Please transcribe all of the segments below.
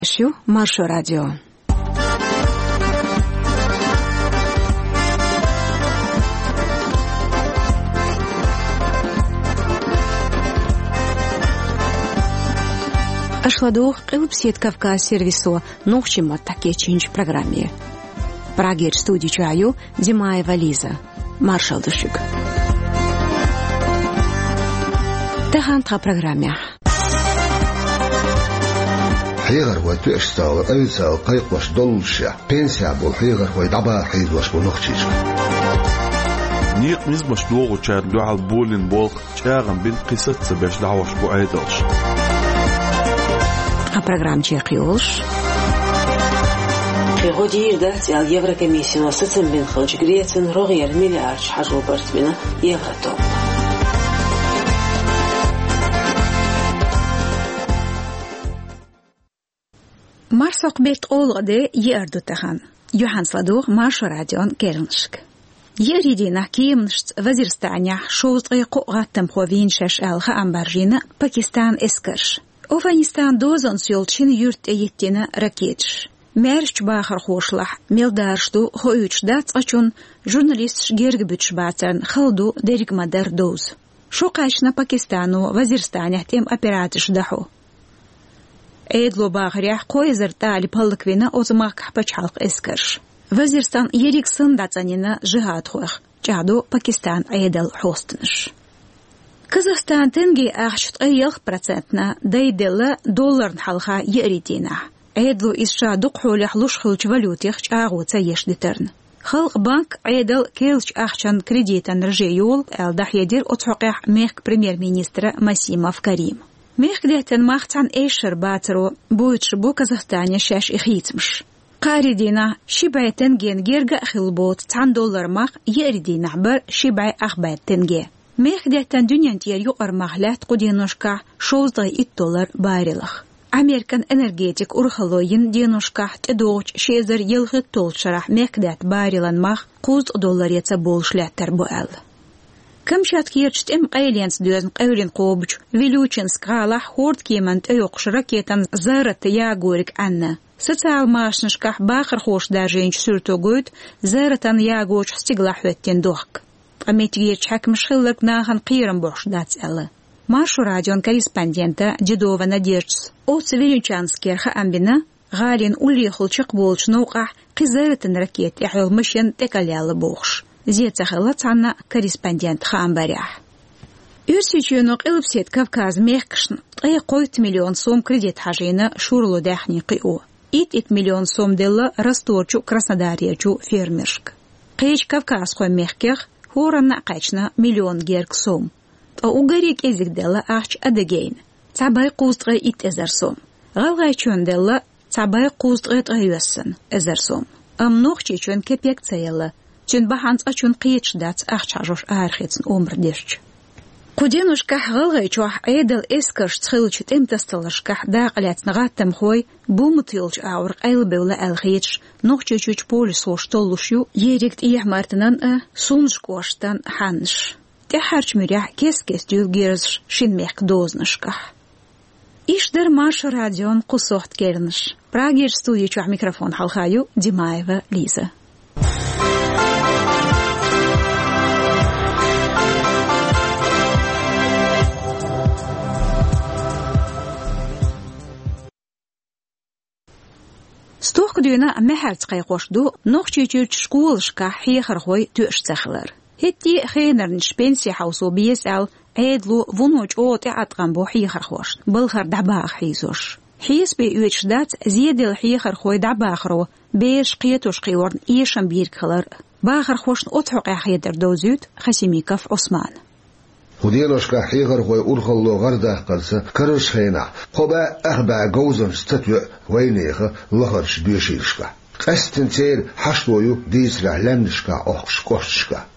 Şu Marşo Radyo. Ашладух Кылпсет Кавказ сервису нухчима таке чинч программе. Прагер студии чаю Димаева Лиза. Маршал Душик. Тахантха программе. حيغر وتأشتغل أيسا قيق وش دولشة بنسيا بالحيغر ويدعبا حيد وش بنخشيش نيق مش لوغو تشار دعال بولين بولق تشاغن بين قصة سباش دعوش بو عيدلش программ чекиолш. Пригодир датиал Еврокомиссию ассоциациям бенхалч Грецин рогер миллиард хажу бартмина евротом. Марсак бет олгде ерду тахан. Юханс Ладух Маршо Радион Керншк. Еридина киемншт вазирстания шоузтгы қоғаттым ховин шаш алха амбаржина Пакистан эскерш. Афганистан дозан сёлчин юрт эйттена ракетш. Мерч бахар хошлах мелдаршту хоюч дацачун журналист гергбич бацан халду дерикмадар доз. Шоқашна Пакистану вазирстания тем оператиш даху. Эйдло бахрях койзер тали палквина озмак пачалк эскерш. Вазирстан ериксын дацанина жихад хуах. Чаду Пакистан эйдал хостныш. Казахстан тенге ахшт 1% дайдела доллар халха еритина. Эйдло исша дукхулях лушхулч валютих чагуца ешдитерн. Халк банк эйдал келч ахчан кредитан ржеюл элдах едир отхоқях мех премьер-министра Масимов Карим. Мехглетен махтан эйшер батро буйч бу Казахстане шаш ихитмш. Қаридина шибай тенген герга хилбот $10 мах еридина бар шибай ахбай тенге. Мехглетен дюнянтер юқар махлят қудиношка $6 барилах. Американ энергетик урхалойин диношка тедоч шезер елғы толшарах мехглет барилан мах $100 еца болшлеттер буэл. Камчат кирчтем айленс дөзн қаурин қобуч Вилючинск ғалах хорд кемант өйоқш ракетан зарат ягорик анна. Социал машнышках бахар хош даженч сүртөгөйт заратан ягоч стиглах өттен доқ. Аметгерч хакмшхыллык нахан қирым бош дацэлы. Маршо Радион корреспондента Дедова Надеждс. Оц Вилючанскерха амбина ғалин улихылчық болч науқах қизаратан ракет яхылмышен текалялы боқш. Зецахыла цанна корреспондент Хамбарях. Юрсичюнок Илпсет Кавказ мехкшн 3 миллион сом кредит хажина шурлу дахни қиу. 1 миллион сом делла расторчу Краснодарьячу фермершк. Қейч Кавказ хой мехкех хоранна қачна миллион герк сом. А угарик ezик делла ахч адагейн. Цабай қуздғы ит эзер сом. Ғалғайчун делла цабай қуздғы тғайуасын эзер сом. Амнох чечун кепек цаялы. Чун баханц ачун қиетш дац ахчажош архицн умрдешч. Куденушках ғалғайчуах айдал эскарш цхилчит эмтасталашках дақаляцна ғаттам хой бумутилч аур айлбеула алхиетш нохчечуч полис хоштолушю ерикт иехмартынан суншкоштан ханш. Техарч мирях кес-кес дюлгерш шинмех дознашках. Ишдер Маршо Радион кусохт кернш. Прагер студии чуах микрофон халхаю Димаева Лиза. Стох дюна мехарц қайқошду нохчечуч школшка хейхар хой тюшцахлар. Хетти хейнернш пенсия хаусу биесал эйдлу вунуч оот атқан бо хейхар хош. Былхар дабаах хейзош. Хейс бе уечдат зедел хейхар хой дабаахро беш қиетуш қиорн ешам биркхалар. Бахар хошн отхоқ хейдер дозют Хасимиков Осман. ودينوشكا حيغر غوي أرخلو غرده قلسة كرش خينا قبا أخبا جوزن ستتوى وينيخ لغرش بيشيرشكا أستنتير حشلويو ديسرا لندشكا أخش كوششكا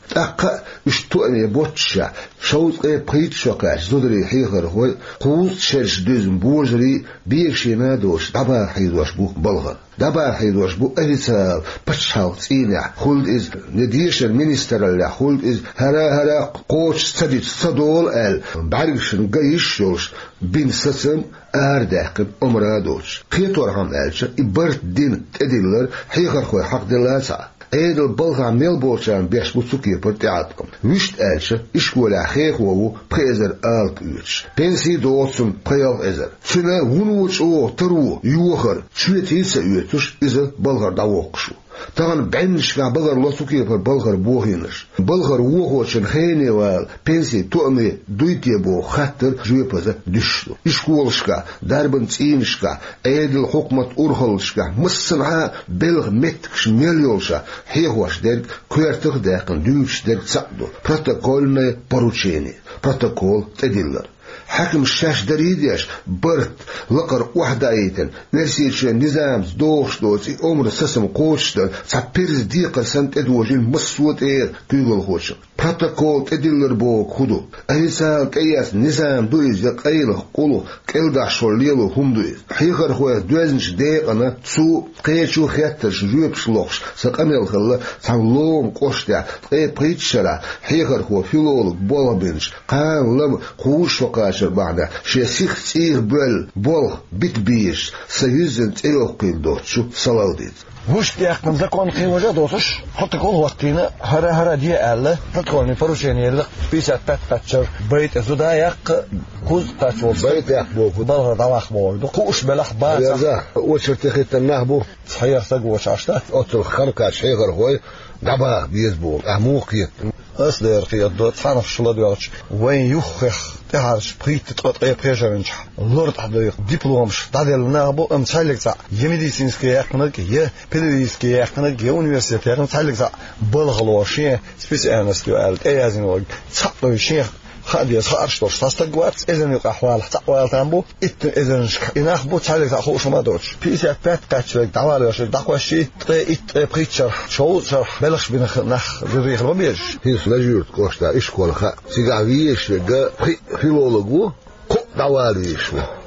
أقا اشتوأني بوتشا شوط بريتشوكاش زودري حيغر هو قوز شرش دوزن بوزري بيكشي ما دوش دبا حيدوش بو بلغر دبا حيدوش بو أهيسال بتشاو تسينع خلد إز نديش المينستر اللي خلد إز هرا قوش ستدي صدول ال بعرفشن قيش يوش بين سسم أرداقن أمرادوش قيتور هم ألشا إبرت دين تدلر حيغر خوي حق دلاسا ايدل بلغا ميلبوشان بيش بوتسوكي بتاعتكم ويشت ألشا إشكولا خيخ وو بخيزر آلك ويش بنسي دوتسم بخيال إزر سنة ونوش أو ترو يوخر شويتيسا يوتوش إزر بلغر داوقشو طبعا بعينشكا بلغر لوسوكي بلغر بوهينش بلغر ووخوشن خيني وال بنسي تؤمي دويتي بو خطر جويبازا دشتو إشكولشكا داربن تينشكا ايدل حكمة أرخلشكا مسنها بلغ متكش مليولشا حيخوش درك كويرتخ داقن دوش درك سعدو بروتوكولنا بروتشيني بروتوكول تدلر حكم الشاش دريديش برت لقر واحدة ايتن نرسيش نظام دوش دوسي عمر سسم قوشتن سابيرز ديقر سنت ادوجين مصوت اير كيغل خوش بروتوكول تدلر بوك خدو ايسال قياس نظام دويز يقايل قولو كيلدا شوليلو هم دويز حيغر خويا دوزنش ديقنا تسو قيشو خياترش جويبش لوخش سقاميل خلا ساملوم قوشتا قي بريتشرا حيغر خويا فيلولوك بولابينش قان لم قوش وقاشر بعد شيسيخ تير بول بيت بيش سيزن تيوخ قيلدوتشو صلاوديت وش تيقن زكون قيوجة دوتش حتى كل وقتنا هرا دي ألا تدخلني فروشيني اللي بيسات تاتشر بيت أزودا يق كوز تاتشول بيت يقبو بالغ دواخ بويدو قوش بلح باز وشر تخيط النهبو صحيح سقوش عشتات أوتر خركا شيغر هوي دبا بيزبو أموقي أصدر قيادة تعرف شو لديوش وين يخخ تعرف بريت تقطع بريشرنش لورد حديق دبلومش تعدل نابو امتحلك تاع يميديسينسكي يقنك يا بيديسكي يقنك يا university امتحلك تاع بلغلوشي سبيسيالست قالت اي ازين وقت صحوا شيخ خادي صارش توش تستقوات اذن يقحوال حتى تامبو اذن يناخبو تعلق تاخو شو ما دوش بيسات بات كاتشك تعالوا شي داكوشي تي بريتشر شو شرح بلغش بنخ نخ ريخ ما بيش هي سلاجورت كوشتا اشكول خا سيغاويش غا فيلولوغو كو داواليش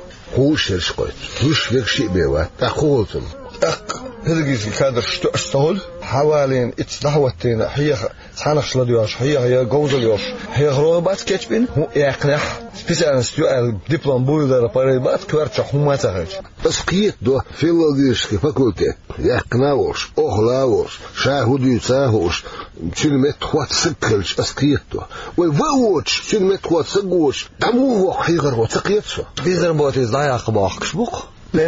خوشش قوت وش يكشي بيوا تاخوتم هذا كادر اشتغل حوالين اتدهوتين هي سانخش لديوش هي جوزليوش هي غروبات كتبين هو يقنح سبيسيالست الدبلوم بولدر باريبات كوارتش هما تاخج تسقيت دو فيلولوجيسكي فاكولتيت يقناوش اوخلاوش شاهودي تاهوش شنمت خوات سكلش اسقيت دو ويووش شنمت خوات سقوش دمو حيغر وتقيتش بيزر بوتي ضايق باخش بوق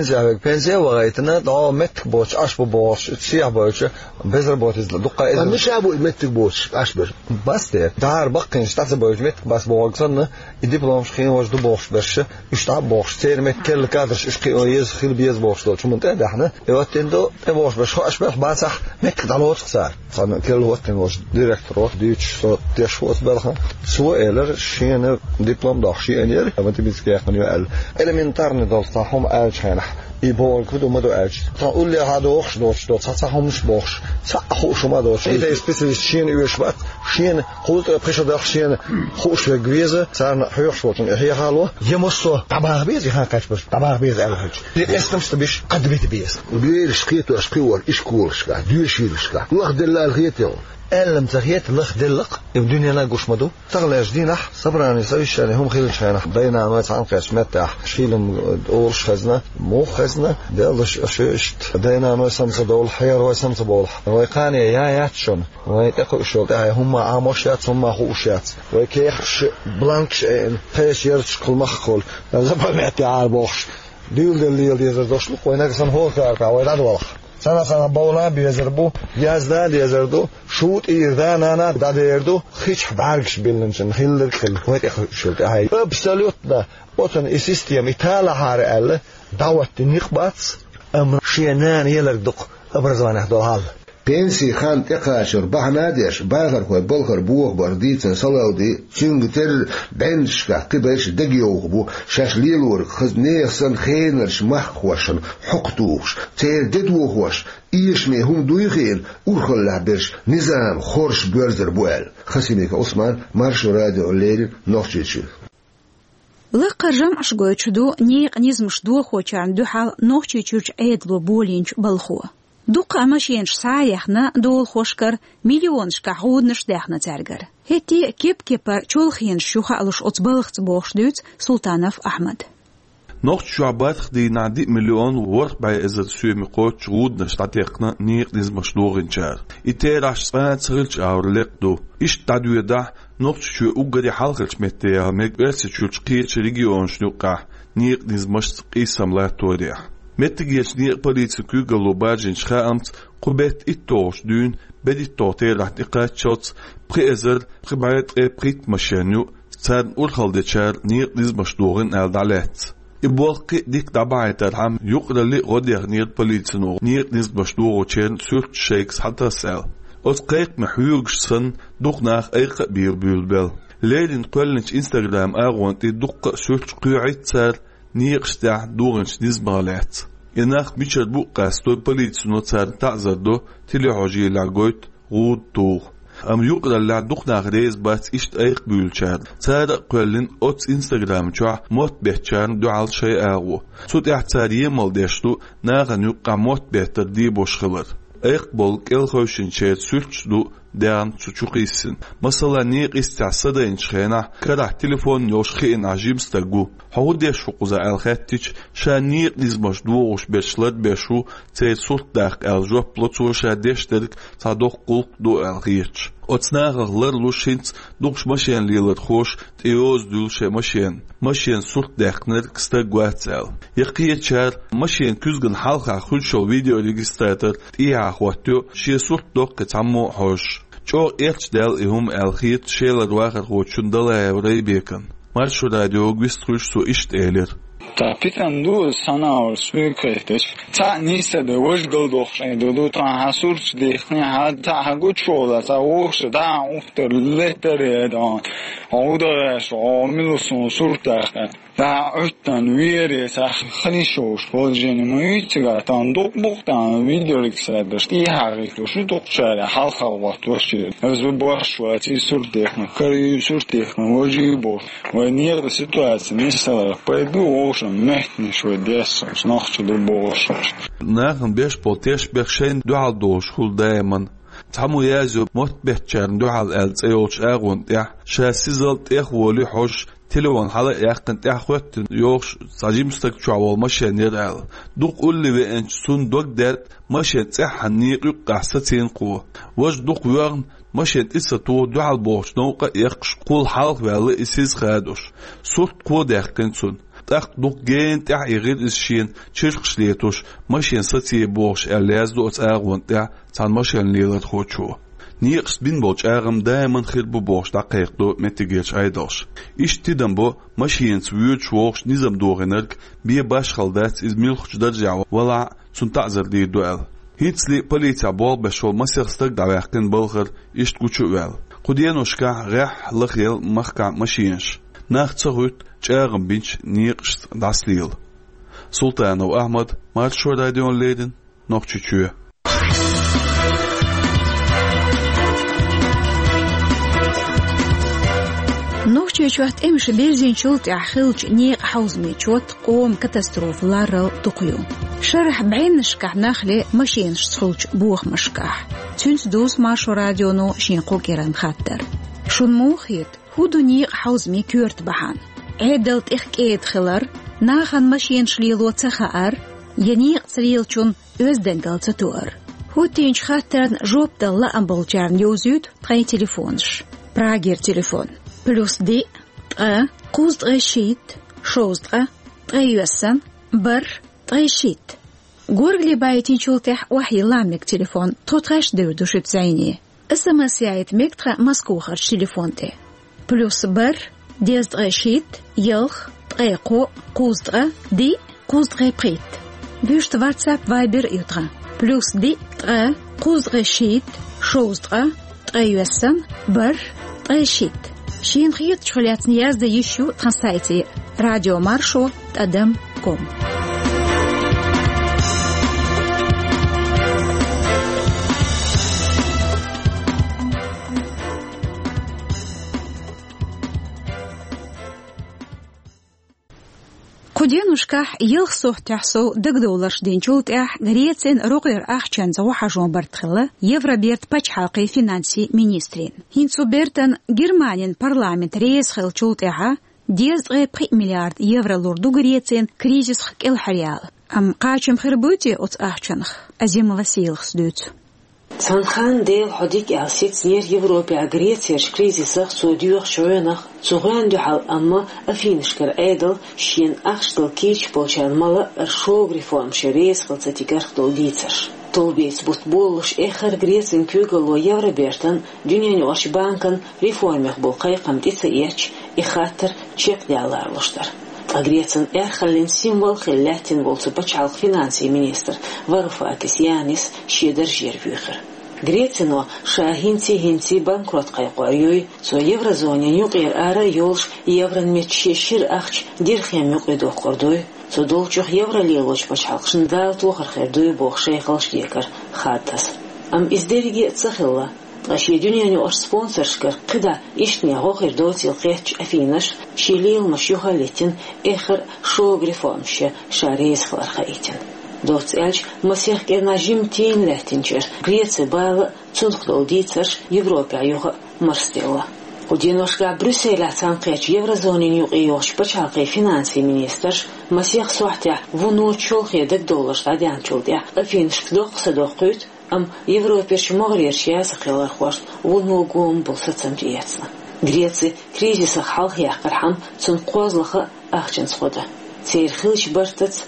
بنزي وغايتنا دا متك بوش أشبه بوش تسيح بوش بزر بوش دقة إذا مش أبو متك بوش أشبه بس ده دار بقين اشتغل بوش متك بس بوغصنا الدبلوم شخين وجدو بوش برش يشتغل بوش تير متك كل كادرش إشقي ويز خيل بيز بوش دول شو منتهى إحنا يوتين دو تبوش برش هو أشبه باسح متك دالوت خسار صار كل وقت وش ديركتور ديتش صوت تيش وقت بالخا سوالر شين دبلوم داخشي أنير ما تبيز كيا خنيو ال إلمنتارني دول صاحهم ألش يبغى كده ما دوش تقول لي هذا وخش دوش صح مش بوش صح خوش ما دوش إذا سبيسيفيست شين يشبت شين قلت بريشة داخل شين خوش جويزة صار حيوش وطن هي حلوة يمصو طبعا بيزي هاكش بس طبعا بيز الهج ليستمش تبيش قد بيز بيرش كيتو أشقيور إيش كولش كا ديوشيلش كا ناخد الله الغيتيون ألم تغييت لخ دلق الدنيا ناقوش مدو تغلى جدينح صبراني سويش يعني هم خيل شينح بينما تعنقش متاح شيلم أورش خزنة مو خزنة دلش أشيشت بينما سمس دول حير وسمس بول ويقاني ياتشون ويتقو شو ده هم عاموشات هم خوشات ويكيخش بلانكش خيش يرش كل مخول زبر متي عاربوش ديل يزردوش لق وينكسن هو كاربا ويداد والله سنة بولا بيزربو يازداد يزردو شوت إيردان أنا داديردو خيش بعرقش بيلنشن خيلر خيل ويت شلت هاي أبسوليوتنا وطن السيستم إيطاليا هارئل دعوة نقبات أمر شينان يلردق أبرزوانه دو حال بنسي خان تقاشر بحنادش باغر خوي بلخر بوخ برديتن صلاودي شنغتر بنشكا قبش دقيوغبو شاش ليلور خزنيخسن خينرش محخوشن حقتوش تير ددوخوش إيشمي هم دويخين أرخل لعبرش نظام خورش بيرزر بوال خسيميك عثمان مارشو راديو الليل نوخشيتشو لقر جمع شغوتشدو نيق نزمش دو خوچان دو حال نوخشيتشوش عيدلو بولينش بلخو دوقا ماشينش سايحنا دول خوشكر مليونش كعودنش داحنا تارجر هتي كيبر چولخين شوخا ألوش أطبلخت بوخشدوت سلطانов أحمد Noch Schuabat die na die Million Wort bei es zu mir kurz gut das Stadtechna nicht des Maschlorin char. Ite das Zrilch aurlek do. Ich da du da noch schu ugri halgels mit der mit erste Schulskirch Region schnuka nicht des Maschqisam la toria. Mit gees nie Polizei Kügelo Bajin Schaamt qubet itosh dün bedit toter ihtiqat shots präser privat prit machenu zern urhalde char nicht des Maschlorin aldalet. Ibolki dik dabaitar ham yuqrali godier nir politsino nir nis bashdugo chen surt sheiks hatasel os qeyq mahuyugsan duq nach eyq birbülbel lerin qolnich Instagram agwanti duq surt qiyitsar nir sta dugens nisbalat inach bichar bu qasto politsino tsar ta'zado tili hoji lagoit gud tu am yuqra la duqna grees bat ist eyq bülchar tsar qolin ots Instagram cha mot behchan dual shay agu sut ihtsariye mal deshtu nagan yuqqa mot behter di boshkhlar eyq bol kel khoshin chet sürçdu dan çuçuqisin masala niq istasada inchkhena kara telefon yoshkhin ajimstagu hawde shuquza al khattich shaniq dizmosh duosh beshlat beshu tset surt daq al jop plotso shadeshterk sadoq qulq du al khirch otsnagler lushins duqsh mashen lilat khosh teoz dulshe mashen surt daqner ksta gwatsal yaqiyachar mashen küzgün halqa khulsho video registrator tiya khwatyo she surt doq tammo hosh Cho erchdel ihum elkhit sheler wacher khochundala evreybeken Marsho radio gwistrush so ist eler Ta pitandu sanaur swiketish ta nisa de wojgol doch do ta hasurch de khni ta hagut shola ta wosh da ufter letter edon hauda shomilson surta da ötten vire sa khni shosh boljen muitga tan dok boktan videoliksader ti hariklo shu dokchara halqa watwashi azul boshwati surte khni surte khni bo wa nier de situatsiya nisa paydu مهني شو ديس ناخذ البوش ناخن بيش بولتيش بخشين دوال دوش خل دائما تحمو يازو موت بيتشارن دوال التيوش اغون يا شاسيزلت اخولي حوش تلوان حالا يقن تاخوت يوش ساجيمستك شوال ماشين يرال دوق قولي بانش سون دوق دارت ماشين تحن نيقو قحستين قوة واش دوق ويغن ماشين إساتو دوال بوش نوقع يقش قول حالق والي إسيز خادوش صورت قوة داخن سون تاخ دوق جين تاع يغير إسشين تشرقش ليتوش ماشين ساتي بوش ألاز دوت أغوان تان ماشين ليلت خوتشو نيقش بين بوش أغم دايما خير بوش دقيق دو متجيش عيداش إش تدن بو ماشين سويوش ووش نظام دوغنرك بيه باش خلدات إز ميلخش درجع ولا سن تعذر دي دوال هيتسلي بوليتيا بول بشول مسيرستك دواقين بلغر إشت كوچو وال قديانوشكا غيح لخيل مخكا ماشينش ناخ تسغوت جاغم بينش نيقش داسليل سلطانov أحمد مارشو راديو ليدن نوخچچو نوخچچوات امش بيرزين شولت اخلج نيق حوزمي چوت قوم كاتاستروف لارل تقيو شرح بعينشكح نخلي ماشينش تخلج بوخ مشكح تنس دوس مارشو راديو نو شينقو كيران خاطر شون موخيت هودو نيق حوزمي كورت بحان عدلت اخكيت خلر ناخن ماشينش ليلو تخار ينيق تريلچون özdengel تتور هوتينش خاطرن جوب دل امبلچارن يوزيت تري تليفونش براغير تليفون بلوس دي قوز غشيت شوز غيوسن بر غشيت غورغلي بايتين شولتح وحي لامك تليفون توتغش دودوش تزيني اسمس يايت مكتر مسكوخر تليفونتي بلوس بر ديز غشيت يلخ غيقو قوز دي قوز غي بريت بيشت واتساب فايبر يوترا بلوس دي قوزغ شيت شوزغ تغيوسن بر تغيشيت شين خيط شغلات نياز دا يشو تنسايتي راديو مارشو تقدم كوم قدينوشكح يلخصوح تحسو دقدولش دينجولت غريتين روغير أخشان زو حجون برتخلا يفرا بيرت باش حلقي فينانسي مينيسترين هينسو بيرتن جرمانين بارلامنت ريس خلچولت ديز غيبقي مليارد يورو لوردو غريتين كريزيس خك الحريال أم قاچم خربوتي أوت أخشانخ أزيم وسيلخ سدوت Санхан дел ходик асец нер Европе агрессияш кризисах содюх шойнах цуган дюхал амма афиншкер эдл шин ахштал кич почан мала шог реформ шерес халцатикар толдицаш толбец бутболш эхар грецин кюгало евробертан дюнян ош банкан реформах бол кайкам тицеч и хатер чек диаларлыштар Агрецин эрхалин символ хеллятин болсу пачалк финанси министр Варуфакис Янис щедр жервюхер. Грецино хинти банкрот кайқуарьёй, со еврозоне нюкер ара ёлш еврон мечшир ахч дирхем нюкедох кордой, со долчух евролилоч пачалкшин дал тухар хердой бог шейхалш декар хаттас. Ам издериги цахилла. Ашьедюняни ош спонсоршкар кыда ишне гохир дотил кеч афинаш шилил машюха летин эхер шог реформше шарейс хлархаитин. Доцельч масех кернажим тин летинчер Греция бала цунхлол дицаш Европе аюга марстела. Удиношка Брюсселя цанкеч еврозоне нюкиош пачалкай финанси министрш масех суахтя вуну чолхе дек доллар стадиан чолдя афиншк дохса дохкут Am Европе шмогрер шияса хилар хваш вулногом болсацам диецна. Греция кризиса халхях кархам цун козлаха ахчан схода. Цейр хилч бартац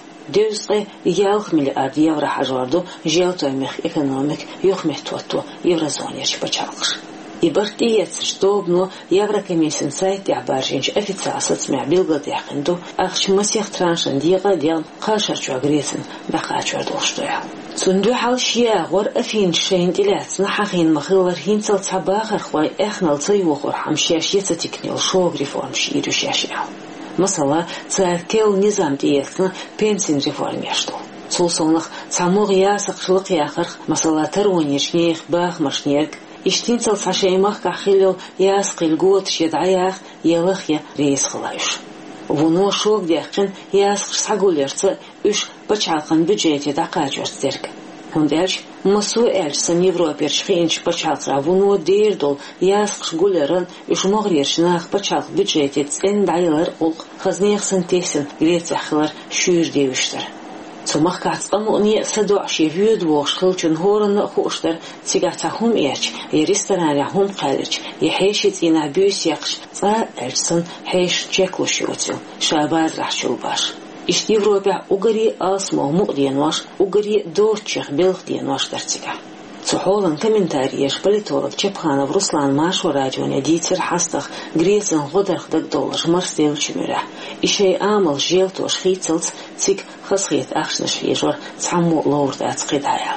2 миллиард евро хажварду желтоймех экономик юхмех туату еврозонеш пачалкш. И бартиец, чтобы Еврокомиссия сайте обарженч официально смя билгадяхенду, ахч масех траншен дига дел хашарчу агрессин бахачуар долштоя. Цунду халшия гор афин шейн диляцна хахин махилар хинцал цабахар хвай эхнал цайвохор хамшеш яцатикнил шог реформ ширюшешял. Масала царкел низам диецна пенсин реформешту. Цулсонах цамуг ясак шлык яхар масала таруанешнех бах маршнерк Иштинцал сашеймах кахилил ясқил год шедаях елахя рейс хлайш. Вуно шог дяхкин ясқ сагулерца үш пачалкан бюджете дақажорстерк. Хундерч масу эльсан Европерч хинч пачалкра вуно дердол ясқ гулеран үш могрершнах пачалк бюджете цен дайлар ол хазнехсан тесен грецахлар шүр девиштер. Цумах кацамуни садуаши вюд вошхилчун хорон хоштер цигатахум эрч и ресторанахум қалич и хейшит ина бюсякш ца эльсан хейш чеклушиотил шабар рахчулбаш иш Европа угари асмо мудиенваш угари дорчих белхдиенваш тарцига Цухолан комментариеш политолог Чепханов Руслан Машу радионе дитер хастах Грецин годерх дек доллар марстел чумюра. Ишей амал желтош хицелц цик хасхит ахшнаш фижор цаму лоурд ацқидая.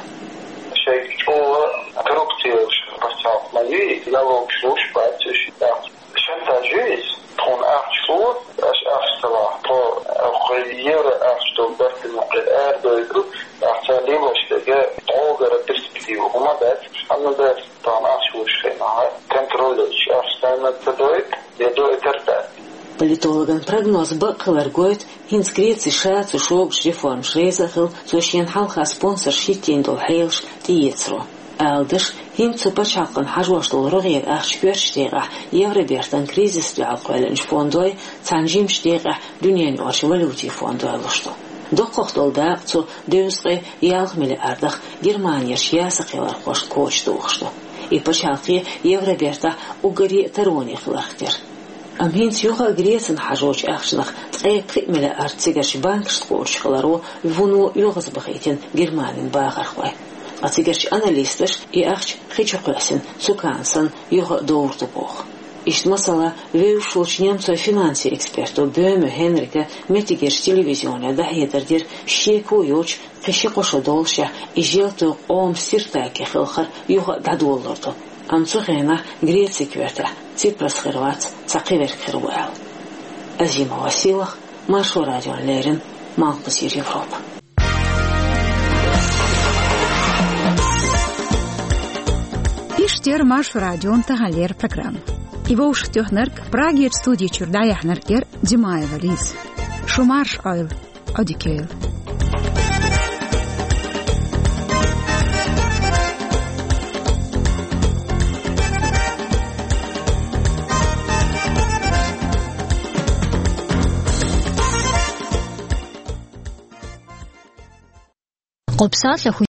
Шей чула коррупция постял моей налог шлуш патиш да. Шантажиз тон ахшлу ахстала то евро ахштол бартин эрдойду ахталимоштеге толгара перспективу умадат аннада тон ахшлуш хена контролёч ахстанатдойт едойтарта Политологан прогноз бакалар гойт хинс Греции шацу шогш реформ шрезахил сошен халха спонсор шитендол хейлш диецро. Алдыш хинцу пачалкан хажваштол рогер ахшперштега евробертан кризис алкойлен фондой цанжимштега дуньян орш валюти фондой лошто. Докохтолда цу 2 миллиардах Германия шиясакилар хош кочтугшто. И пачалки евроберта угари тарони хлахтер. Амхинц юха Грецин хажоч ахшнах 3 миллиард цигаш банкш скорчхларо вуну югаз бахитин Германин багархвай. Ацигаш аналисташ и ахч хичокласин сукансан юха доурту бог. İşte mesela Vevşulç Nemtsoy finansi eksperto Böme Henrike Metigers televizyonda dahiyedir şeko yoç kışı koşu dolşa ijelto om sirtaki xilxar yuha dadolurdu. Amtsuxena Gretsiya kverta Tsipras Xırvat Saqiver Xırval. Azima Vasilov Marşo Radyo'nların Malkısır Avrupa. İştir Marşo Radyo'nun tahaller programı. Ivo ushtuhnark Prager studi çurdayahnerker Dimayeva Liz. Şumarş ayl adikeyl. قبصات